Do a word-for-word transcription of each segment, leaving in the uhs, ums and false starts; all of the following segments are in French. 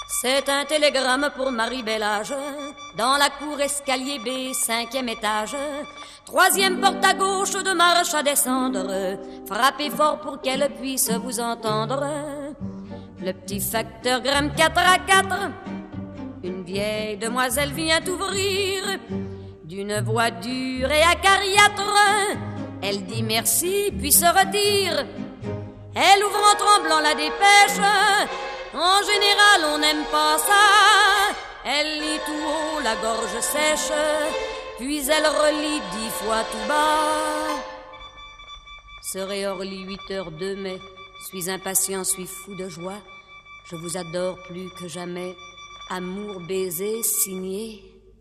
C'est un télégramme pour Marie-Bellage, dans la cour escalier B, cinquième étage. Troisième porte à gauche de marche à descendre. Frappez fort pour qu'elle puisse vous entendre. Le petit facteur grimpe quatre à quatre. Une vieille demoiselle vient ouvrir. D'une voix dure et acariâtre, elle dit merci puis se retire. Elle ouvre en tremblant la dépêche. En général, on n'aime pas ça. Elle lit tout haut, la gorge sèche, puis elle relit dix fois tout bas. Serait Orly huit heures deux mai. Suis impatient, suis fou de joie. Je vous adore plus que jamais. Amour, baiser, signé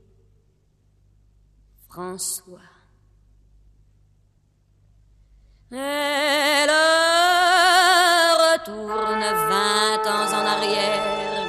François. Elle retourne vingt ans en arrière.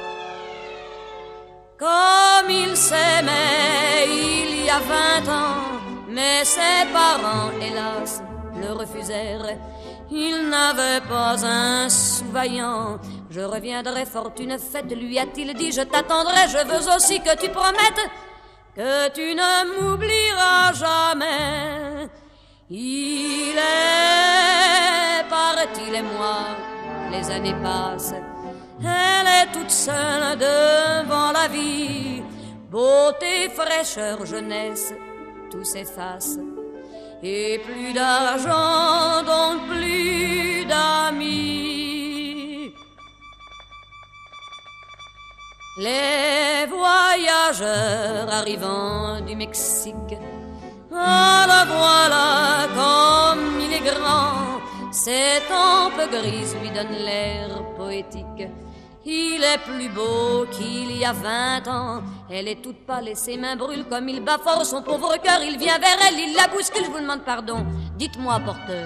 Comme il s'aimait il y a vingt ans, mais ses parents, hélas, le refusèrent. Il n'avait pas un sou vaillant. Je reviendrai, fortune faite, lui a-t-il dit. Je t'attendrai, je veux aussi que tu promettes que tu ne m'oublieras jamais. Il est parti, les mois, les années passent. Elle est toute seule devant la vie. Beauté, fraîcheur, jeunesse, tout s'efface. Et plus d'argent, donc plus d'amis. Les voyageurs arrivant du Mexique, ah le voilà comme il est grand. Ses tempes grises lui donnent l'air poétique. Il est plus beau qu'il y a vingt ans. Elle est toute pâle et ses mains brûlent comme il bat fort son pauvre cœur. Il vient vers elle, il la bouscule. Je vous demande pardon, dites-moi, porteur.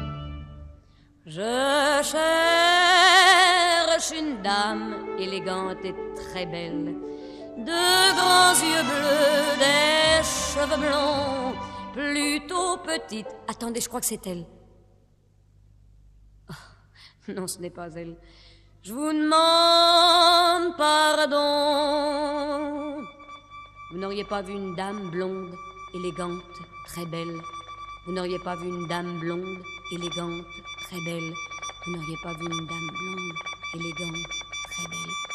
Je cherche une dame élégante et très belle, de grands yeux bleus, des cheveux blonds, plutôt petite. Attendez, je crois que c'est elle. Oh, non, ce n'est pas elle. Je vous demande pardon. Vous n'auriez pas vu une dame blonde, élégante, très belle? Vous n'auriez pas vu une dame blonde, élégante, très belle? Vous n'auriez pas vu une dame blonde, élégante, très belle?